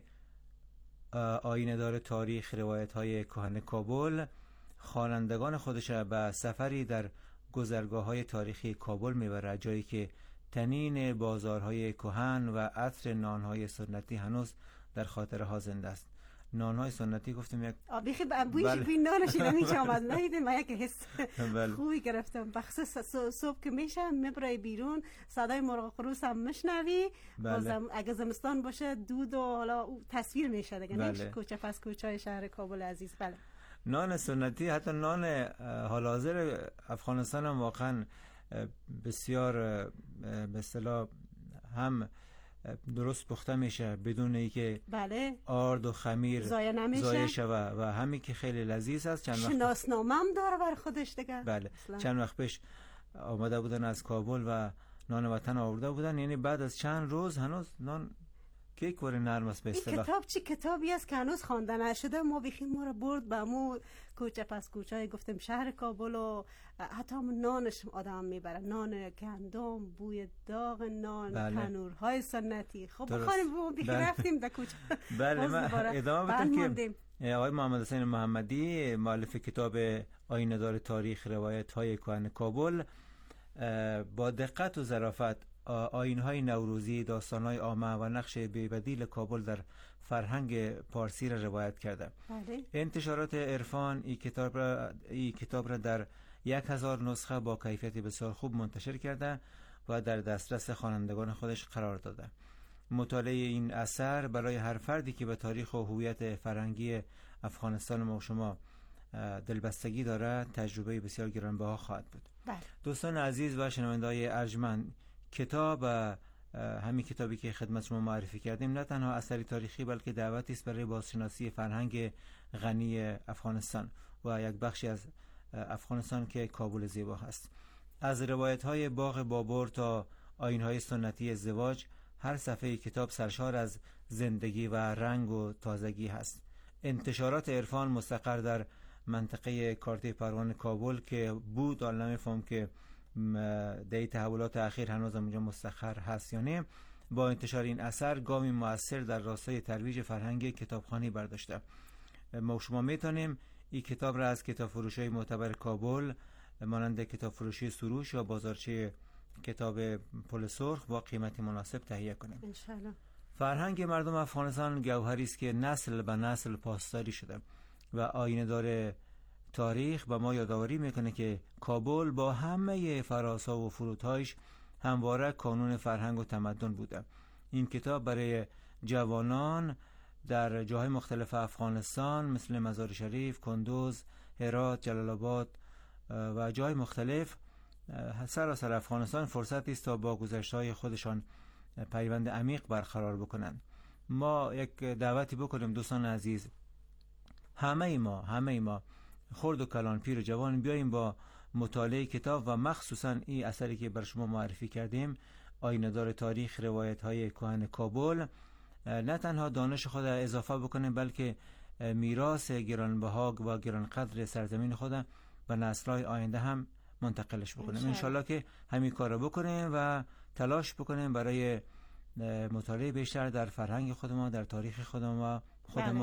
آینه‌دار تاریخ روایت‌های کهن کابل خوانندگان خودش را به سفری در گذرگاه‌های تاریخی کابل میبرد، جایی که تنین بازارهای کهن و عطر نانهای سنتی هنوز در خاطره ها زنده است. نانهای سنتی گفتم یک
بیخی بویش بوی نانش اینجا آمد، ندیدم من یک حس خوبی گرفتم. بخصوص صبح که میشه میبره بیرون صدای مرغ خروس هم میشنوی، بازم اگه زمستان باشه دود و حالا تصویر میشه دیگه. بله. کوچه پس کوچه شهر کابل عزیز. بله.
نان سنتی، حتی نان حال حاضر افغانستان هم واقعا بسیار به اصطلاح هم درست پخته میشه بدون اینکه
بله
آرد و خمیر
ضایع
شوه و همین که خیلی لذیذ است.
شناسنامه هم داره بر خودش دیگه.
بله اصلا. چند وقت پیش آمده بودن از کابل و نان وطن آورده بودن، یعنی بعد از چند روز هنوز نان کیک ور نرم است به اصطلاح.
این کتاب چی کتابی است که هنوز خوانده نشده؟ ما بخیم ما رو برد به مو کوچه پس کوچه، گفتم شهر کابل و حتی هم نانش آدم میبره، نان گندم، بوی داغ نان، تنورهای سنتی. خب بخوانیم ما بخیم رفتیم در کوچه.
بله من ادامه بدم که آقای محمد حسین محمدی مؤلف کتاب آینه‌دار تاریخ روایت‌های کهن کابل با دقت و ظرافت آیین‌های نوروزی، داستان‌های عامه و نقش بی‌بدیل کابل در فرهنگ پارسی را روایت کرده.
بله.
انتشارات عرفان این کتاب را در 1000 نسخه با کیفیت بسیار خوب منتشر کرده و در دسترس خوانندگان خودش قرار داده. مطالعه این اثر برای هر فردی که به تاریخ و هویت فرهنگی افغانستان ما و شما دلبستگی داره تجربه بسیار گرانبها خواهد بود.
بله.
دوستان عزیز و شنونده‌های ارجمند، کتاب همین کتابی که خدمت شما معرفی کردیم نه تنها اثری تاریخی بلکه دعوتی است برای بازشناسی فرهنگ غنی افغانستان و یک بخشی از افغانستان که کابل زیبا هست. از روایت‌های باغ بابر تا آیین‌های سنتی ازدواج، هر صفحه کتاب سرشار از زندگی و رنگ و تازگی هست. انتشارات عرفان مستقر در منطقه کارته پروان کابل که بود، حالا نمی‌فهم که دی تحولات اخیر هنوز اونجا مستقر هست یا نه، با انتشار این اثر گامی مؤثر در راستای ترویج فرهنگ کتابخوانی برداشته. ما شما میتونیم این کتاب را از کتاب فروشی معتبر کابل مانند کتاب فروشی سروش یا بازارچه کتاب پل سرخ با قیمت مناسب تهیه کنیم.
انشالله.
فرهنگ مردم افغانستان گوهری است که نسل به نسل پاسداری شده و آینه‌دار تاریخ به ما یادآوری میکنه که کابل با همه فراسا و فرودهایش همواره کانون فرهنگ و تمدن بوده. این کتاب برای جوانان در جاهای مختلف افغانستان مثل مزار شریف، کندوز، هرات، جلال آباد و جای مختلف سراسر افغانستان فرصتی است تا با گذشته‌های خودشان پیوند عمیق برقرار بکنند. ما یک دعوتی بکنیم دوستان عزیز، همه ما خرد و کلان، پیر و جوان بیاییم با مطالعه کتاب و مخصوصا این اثری که بر شما معرفی کردیم، آینه‌دار تاریخ روایت‌های کهن کابل، نه تنها دانش خود اضافه بکنیم بلکه میراث گرانبها و گرانقدر سرزمین خود به نسل‌های آینده هم منتقلش بکنیم. انشالله که همین کار رو بکنیم و تلاش بکنیم برای مطالعه بیشتر در فرهنگ خود ما، در تاریخ خود ما